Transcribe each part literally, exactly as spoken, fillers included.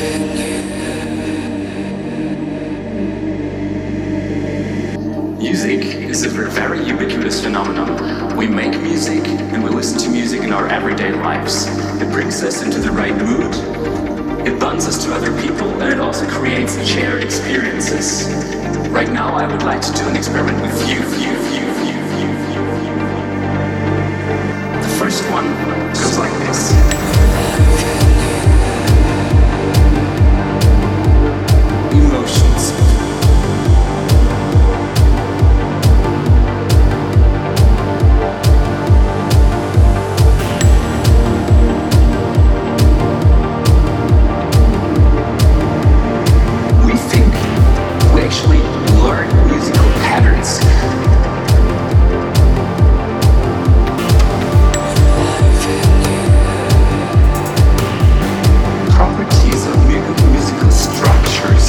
Music is a very ubiquitous phenomenon. We make music and we listen to music in our everyday lives. It brings us into the right mood. It bonds us to other people and it also creates shared experiences. Right now I would like to do an experiment with you, you, you, you, you, you. The first one goes like this. Emotions. We think we actually learn musical patterns. Properties of mu- musical structures.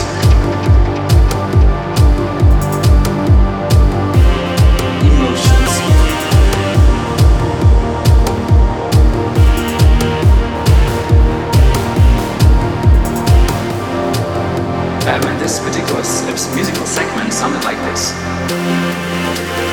Emotions. Um, and this particular s- musical segment sounded like this.